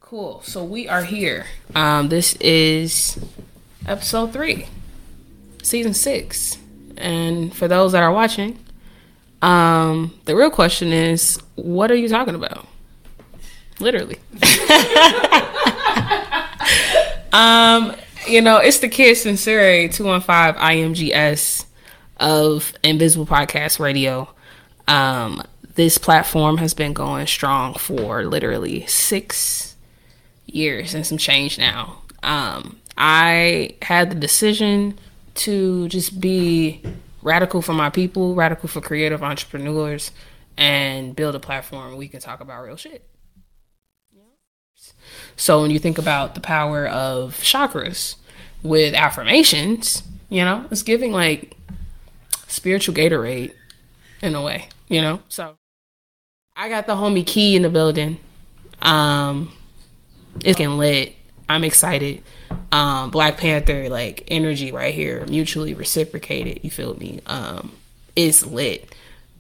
Cool. So we are here. This is episode 3, season 6. And for those that are watching, the real question is, what are you talking about? Literally. It's the kid Sincere 215 IMGS of Invisible Podcast Radio. This platform has been going strong for literally 6 years and some change now. I had the decision to just be radical for my people, radical for creative entrepreneurs, and build a platform where we can talk about real shit. So when you think about the power of chakras with affirmations, it's giving like spiritual Gatorade in a way, So I got the homie Key in the building. It's getting lit. I'm excited. Black Panther, like, energy right here, mutually reciprocated. You feel me? It's lit.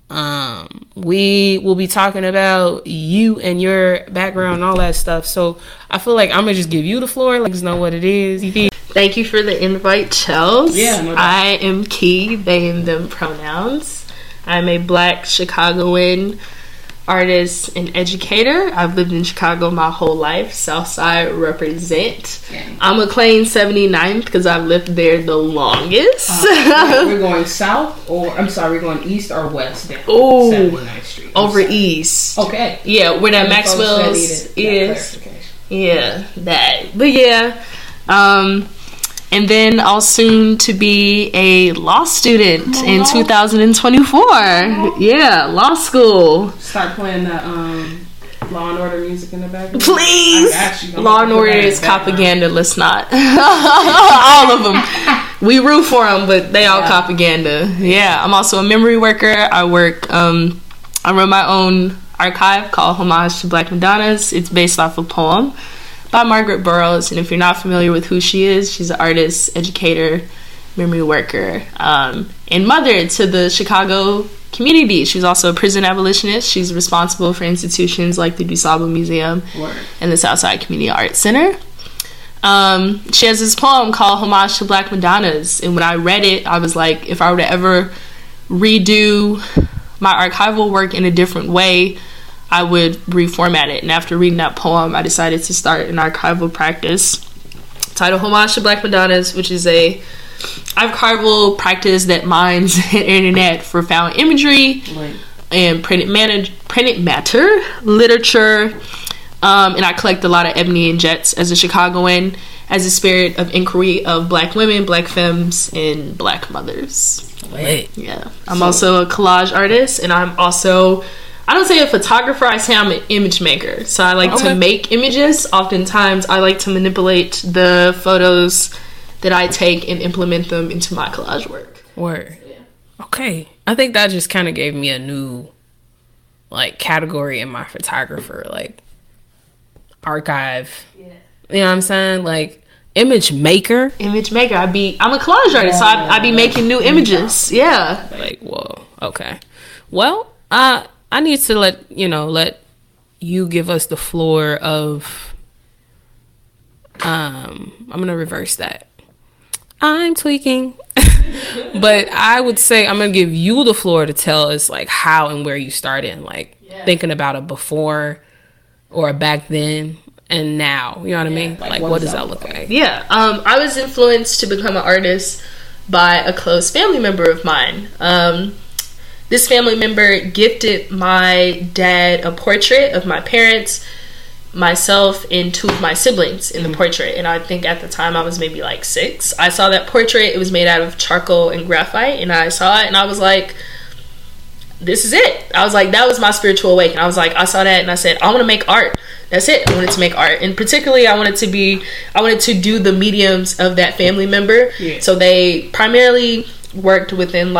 We will be talking about you and your background and all that stuff. So I feel like I'm gonna just give you the floor. Like, just know what it is. Thank you for the invite, Chels. Yeah, no doubt. I am Key, they and them pronouns. I'm a Black Chicagoan artist and educator. I've lived in Chicago my whole life. Southside represent. Yeah. I'm a claim 79th because I've lived there the longest. We're going south, we're going east or west down 79th Street. Over east. Okay. Yeah, where that Maxwell's is. Yeah, that. But yeah. And then I'll soon to be a law student in 2024. Yeah, law school. Start playing the Law and Order music in the background. Please. Law and Order is propaganda. Let's not. All of them. We root for them, but they all propaganda. Yeah, I'm also a memory worker. I run my own archive called Homage to Black Madonnas. It's based off a poem by Margaret Burroughs, and if you're not familiar with who she is, she's an artist, educator, memory worker, and mother to the Chicago community. She's also a prison abolitionist. She's responsible for institutions like the DuSable Museum and the Southside Community Arts Center. She has this poem called Homage to Black Madonnas, and when I read it, I was like, if I were to ever redo my archival work in a different way, I would reformat it. And after reading that poem, I decided to start an archival practice titled Homage to Black Madonnas, which is a archival practice that mines the internet for found imagery and printed matter, literature, and I collect a lot of ebony and jets as a Chicagoan, as a spirit of inquiry of Black women, Black femmes, and Black mothers. Yeah. I'm also a collage artist, and I'm also, I don't say a photographer, I say I'm an image maker. So I like to make images. Oftentimes I like to manipulate the photos that I take and implement them into my collage work. Word. Yeah. Okay. I think that just kind of gave me a new, category in my photographer, archive. Yeah. You know what I'm saying? Image maker. Image maker. I'm a collage artist, so I be making new images. Yeah. Whoa. Okay. Well, I need to let you give us the floor of, I'm going to reverse that. I'm tweaking. But I would say I'm going to give you the floor to tell us how and where you started, thinking about a before or a back then and now, you know what I mean? What does that look like? Yeah. I was influenced to become an artist by a close family member of mine. This family member gifted my dad a portrait of my parents, myself, and 2 of my siblings in the portrait. And I think at the time I was maybe 6. I saw that portrait. It was made out of charcoal and graphite. And I saw it and I was like, this is it. I was like, that was my spiritual awakening. I was like, I saw that and I said, I want to make art. That's it. I wanted to make art. And particularly I wanted to do the mediums of that family member. Yeah. So they primarily worked within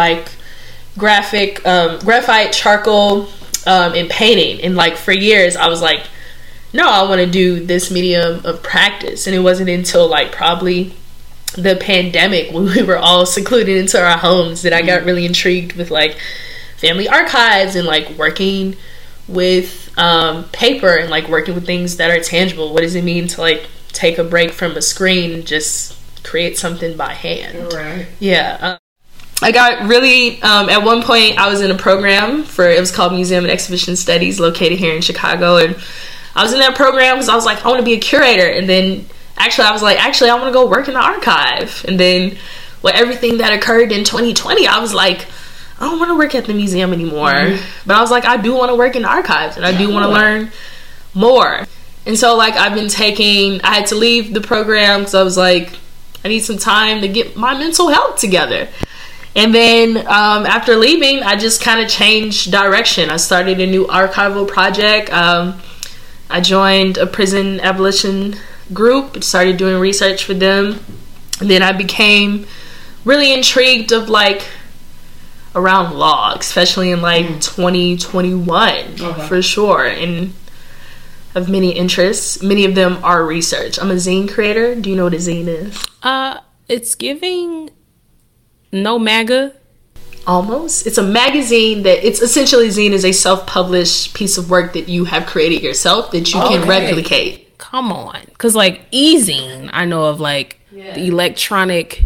graphite, charcoal, and painting. And for years I was like, no, I want to do this medium of practice. And it wasn't until probably the pandemic, when we were all secluded into our homes, that I got really intrigued with family archives and working with paper and like working with things that are tangible. What does it mean to like take a break from a screen and just create something by hand? Right. Yeah. I got really, at one point I was in a program it was called Museum and Exhibition Studies, located here in Chicago. And I was in that program because I was like, I want to be a curator. And then I was like, I want to go work in the archive. And then with everything that occurred in 2020, I was like, I don't want to work at the museum anymore. But I was like, I do want to work in the archives and I do want to learn more. And so like I had to leave the program because I was like, I need some time to get my mental health together. And then after leaving, I just kind of changed direction. I started a new archival project. I joined a prison abolition group, started doing research for them. And then I became really intrigued of like around law, especially in like 2021 for sure. And I have many interests. Many of them are research. I'm a zine creator. Do you know what a zine is? It's giving No MAGA. Almost. It's a magazine it's essentially, zine is a self-published piece of work that you have created yourself that you can replicate. Come on. Because like e-zine, I know of like the electronic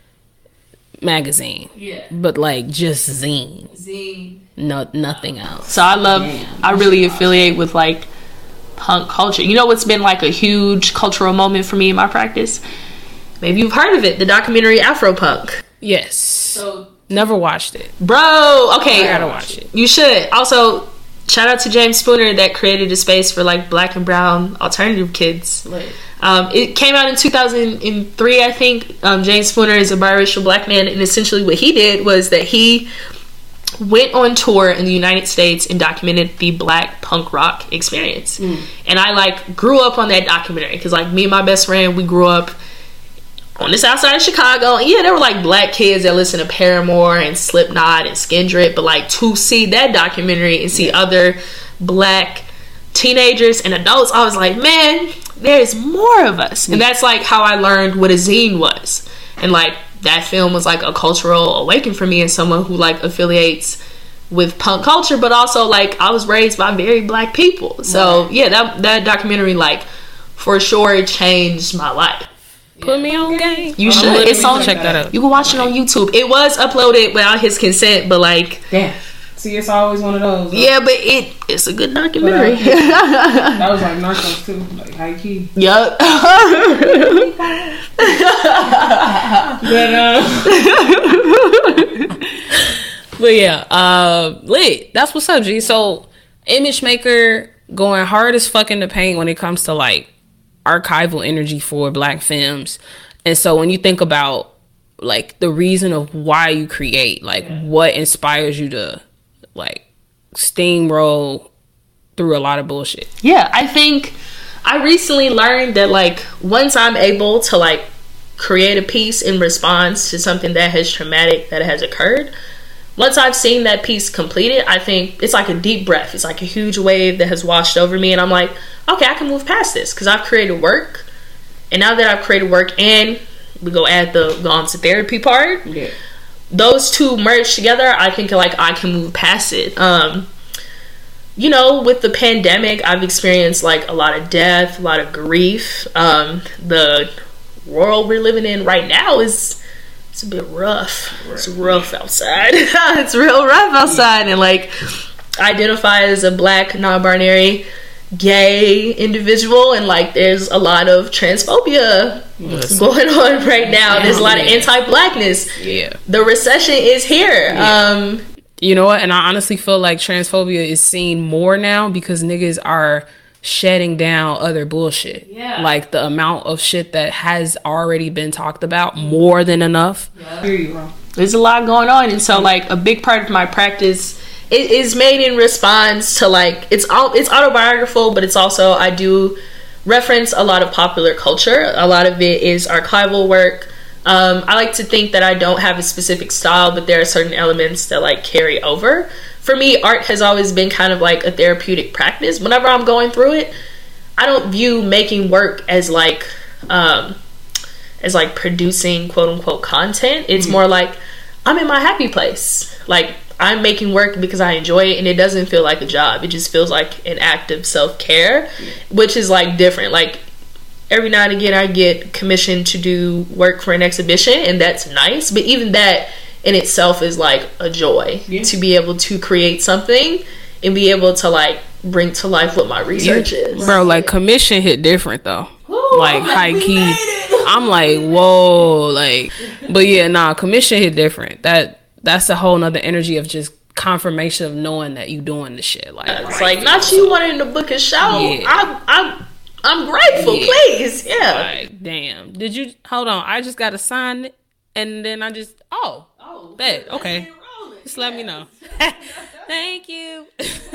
magazine. Yeah. But like just zine. No, nothing else. So I really affiliate with like punk culture. You know what's been like a huge cultural moment for me in my practice? Maybe you've heard of it, the documentary Afropunk. Yes. So never watched it. Bro, okay. I gotta watch it. You should. Also, shout out to James Spooner that created a space for like black and brown alternative kids. Right. It came out in 2003, I think. James Spooner is a biracial black man, and essentially what he did was that he went on tour in the United States and documented the black punk rock experience. And I like grew up on that documentary because like me and my best friend, we grew up on the south side of Chicago. And yeah, there were like black kids that listened to Paramore and Slipknot and Skindred, but like to see that documentary and see other black teenagers and adults, I was like, man, there's more of us. And that's like how I learned what a zine was. And like that film was like a cultural awakening for me as someone who like affiliates with punk culture, but also like I was raised by very black people. So yeah, that documentary like for sure changed my life. Put me on game. You should. It's on. Check that out. You can watch it on YouTube. It was uploaded without his consent, but like, damn. See, it's always one of those. Yeah, but it's a good documentary. That was like Narcos too, like high key. Yup. But yeah, lit. That's what's up, G. So, Image Maker going hard as fuck in the paint when it comes to like archival energy for black films. And so when you think about like the reason of why you create, like what inspires you to like steamroll through a lot of bullshit. Yeah, I think I recently learned that like once I'm able to like create a piece in response to something that has traumatic that has occurred, once I've seen that piece completed, I think it's like a deep breath. It's like a huge wave that has washed over me. And I'm like, okay, I can move past this because I've created work. And now that I've created work and we go on to therapy part, those two merge together, I think like I can move past it. You know, with the pandemic, I've experienced like a lot of death, a lot of grief. The world we're living in right now it's a bit rough. It's rough outside. It's real rough outside. And like identify as a black, non-binary, gay individual, and like there's a lot of transphobia going on right now. There's a lot of anti-blackness. The recession is here. You know what? And I honestly feel like transphobia is seen more now because niggas are shedding down other bullshit. Like the amount of shit that has already been talked about, more than enough. There's a lot going on. And so like a big part of my practice it is made in response to like it's autobiographical, but it's also I do reference a lot of popular culture. A lot of it is archival work. I like to think that I don't have a specific style, but there are certain elements that like carry over. For me, art has always been kind of like a therapeutic practice. Whenever I'm going through it, I don't view making work as like producing quote unquote content. It's more like I'm in my happy place. Like I'm making work because I enjoy it, and it doesn't feel like a job. It just feels like an act of self-care, which is like different. Like every now and again I get commissioned to do work for an exhibition, and that's nice, but even that in itself is like a joy to be able to create something and be able to like bring to life what my research is. Bro, like commission hit different though. Like high key. I'm like, whoa, like, but yeah, nah, commission hit different. That's a whole nother energy of just confirmation of knowing that you doing the shit. Like, it's like not you wanting to book a show. Yeah. I'm grateful, please. Yeah. Like, damn. Did you hold on? I just got to sign it, and then I just bet. Okay. Just let me know. Thank you.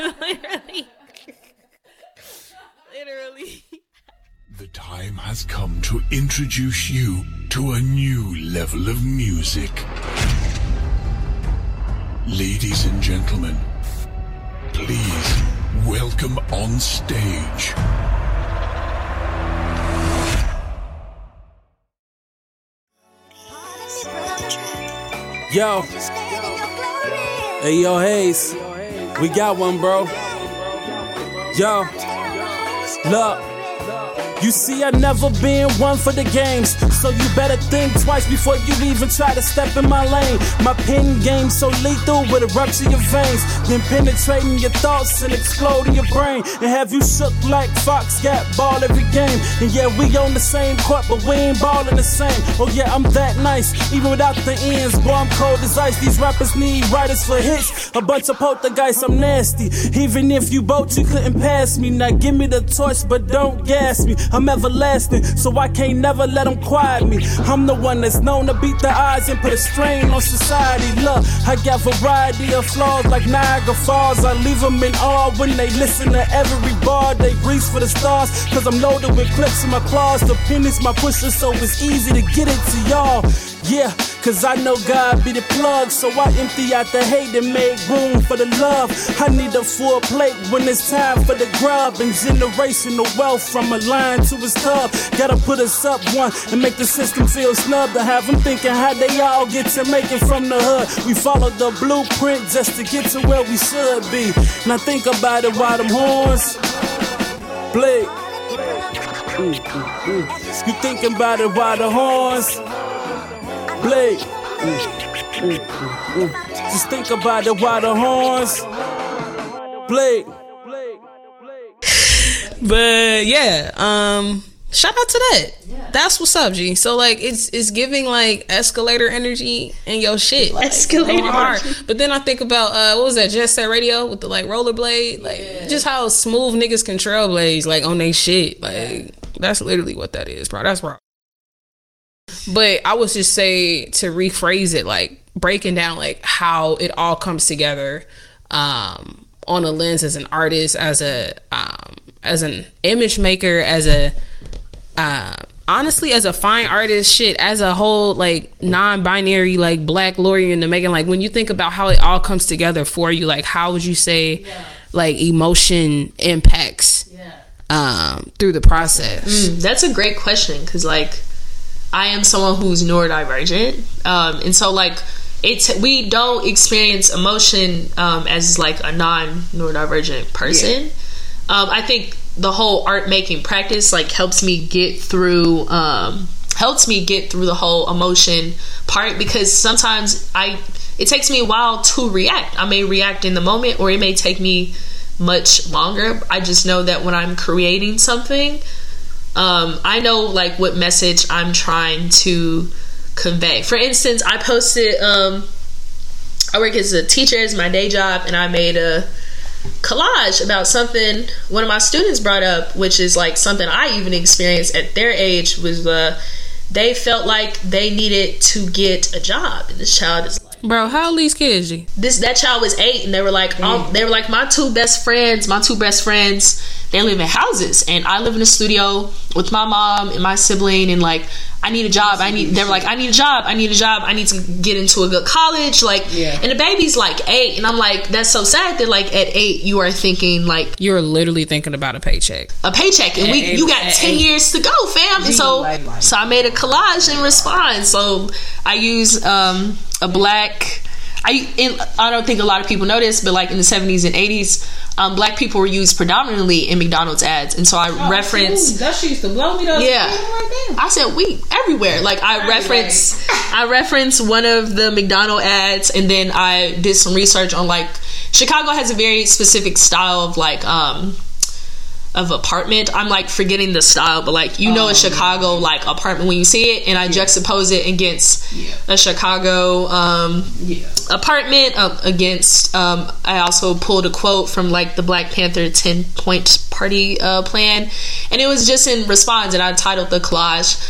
Literally. The time has come to introduce you to a new level of music. Ladies and gentlemen, please welcome on stage Yo. Hey, yo, Hayes. We got one, bro. Yo. Look. You see, I never been one for the games, so you better think twice before you even try to step in my lane. My pen game so lethal, will it rupture your veins, then penetrating your thoughts and exploding your brain, and have you shook like Fox got ball every game. And yeah, we on the same court, but we ain't ballin' the same. Oh yeah, I'm that nice, even without the ends. Boy, I'm cold as ice. These rappers need writers for hits. A bunch of poltergeists, I'm nasty. Even if you both, you couldn't pass me. Now give me the torch, but don't gas me. I'm everlasting, so I can't never let them quiet me. I'm the one that's known to beat the odds and put a strain on society. Look, I got variety of flaws like Niagara Falls. I leave them in awe when they listen to every bar. They reach for the stars, cause I'm loaded with clips in my claws. The pen is my pusher, so it's easy to get it to y'all. Yeah, cause I know God be the plug, so I empty out the hate and make room for the love. I need a full plate when it's time for the grub, and generational wealth from a line to his tub. Gotta put us up one and make the system feel snub, to have them thinking how they all get to make it from the hood. We follow the blueprint just to get to where we should be. Now think about it while them horns play. You thinking about it while the horns play. Just think about it while the horns play. But yeah, shout out to that. That's what's up, G. So like it's giving like escalator energy and your shit. Like, escalator hard. But then I think about what was that, Jet Set Radio with the like rollerblade? Like just how smooth niggas can trailblaze like on they shit. Like that's literally what that is, bro. That's raw. But I would just say, to rephrase it, like breaking down like how it all comes together on a lens as an artist, as an image maker, as a honestly as a fine artist, shit, as a whole like non-binary like black lawyer in the making. Like when you think about how it all comes together for you, like how would you say like emotion impacts through the process? That's a great question, because like I am someone who's neurodivergent, and so like we don't experience emotion as like a non-neurodivergent person. I think the whole art making practice like helps me get through the whole emotion part, because sometimes it takes me a while to react. I may react in the moment, or it may take me much longer. I just know that when I'm creating something, I know like what message I'm trying to convey. For instance, I posted I work as a teacher as my day job, and I made a collage about something one of my students brought up, which is like something I even experienced at their age, was they felt like they needed to get a job, and this child is like, bro, how old these kids, G? That child was 8, and they were like my two best friends, they live in houses, and I live in a studio with my mom and my sibling, and like I need a job. They were like, I need a job. I need to get into a good college. Like, and the baby's like 8, and I'm like, that's so sad that like at 8 you are thinking like you're literally thinking about a paycheck, and you got 10 years to go, fam. And so I made a collage in response. So I use a black I don't think a lot of people know this, but like in the 70s and 80s, black people were used predominantly in McDonald's ads, and so I reference that shit used to blow me up. Yeah, I said we everywhere. Like I reference one of the McDonald ads, and then I did some research on like Chicago has a very specific style of like of apartment. I'm like forgetting the style, but like a Chicago like apartment when you see it, and I juxtapose it against a Chicago apartment against I also pulled a quote from like the Black Panther 10-point party plan, and it was just in response, and I titled the collage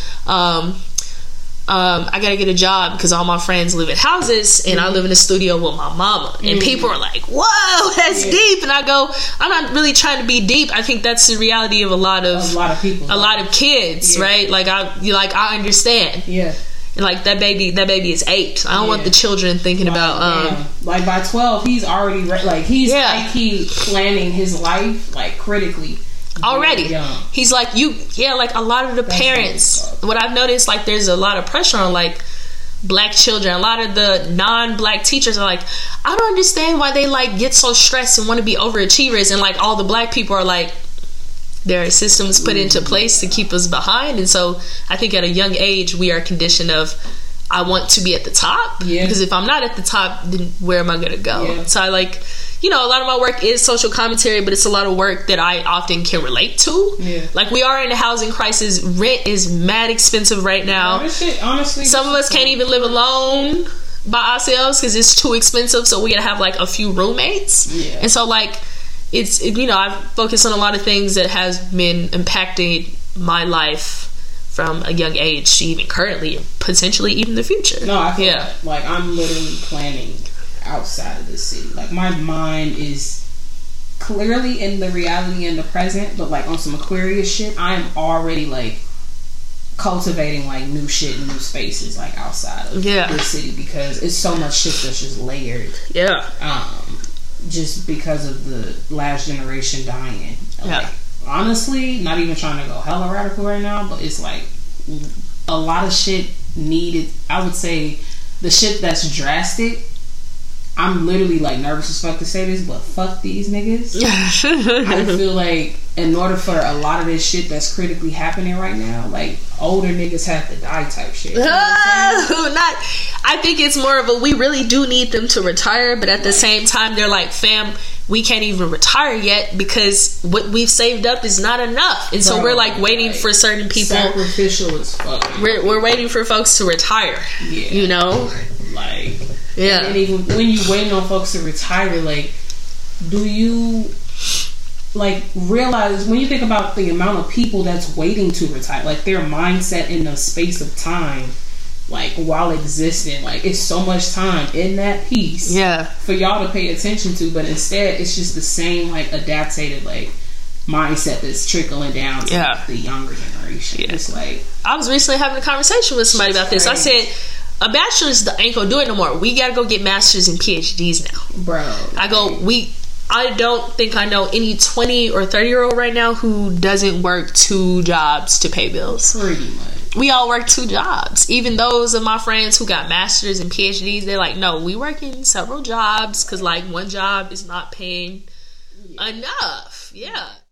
I gotta get a job because all my friends live in houses and I live in a studio with my mama. And people are like, whoa, that's deep. And I go, I'm not really trying to be deep. I think that's the reality of a lot of people, a lot of kids, right? Like I understand. Yeah. And like that baby is 8. I don't want the children thinking about like by 12 he's already he's planning his life like critically. Already he's like like a lot of the parents, what I've noticed, like there's a lot of pressure on like black children. A lot of the non-black teachers are like, I don't understand why they like get so stressed and want to be overachievers, and like all the black people are like, there are systems put into place to keep us behind. And so I think at a young age we are conditioned of, I want to be at the top, because if I'm not at the top, then where am I gonna go? So I like, a lot of my work is social commentary, but it's a lot of work that I often can relate to. Like we are in a housing crisis. Rent is mad expensive right now. Honestly, some of us can't even live alone by ourselves because it's too expensive, so we gotta have like a few roommates. And so like I've focused on a lot of things that has been impacting my life from a young age to even currently, potentially even the future. No, I feel like I'm literally planning outside of the city. Like my mind is clearly in the reality and the present, but like on some Aquarius shit, I'm already like cultivating like new shit and new spaces like outside of the city, because it's so much shit that's just layered. Just because of the last generation dying. Like, honestly, not even trying to go hella radical right now, but it's like a lot of shit needed. I would say the shit that's drastic, I'm literally like nervous as fuck to say this, but fuck these niggas. I feel like in order for a lot of this shit that's critically happening right now, like older niggas have to die type shit. You know I think it's more of a, we really do need them to retire, but at the same time they're like, fam, we can't even retire yet because what we've saved up is not enough. And so we're like waiting for certain people. Sacrificial as fuck. We're waiting for folks to retire. Like, and even when you waiting on folks to retire, like, do you like realize when you think about the amount of people that's waiting to retire, like their mindset in the space of time, like while existing, like it's so much time in that piece for y'all to pay attention to, but instead it's just the same like adapted like mindset that's trickling down to like, the younger generation. It's like, I was recently having a conversation with somebody about this. I said, a bachelor's ain't gonna do it no more. We gotta go get masters and PhDs now, bro. I don't think I know any 20 or 30-year-old right now who doesn't work 2 jobs to pay bills. Pretty much. We all work 2 jobs. Even those of my friends who got masters and PhDs, they're like, no, we work in several jobs because like one job is not paying enough.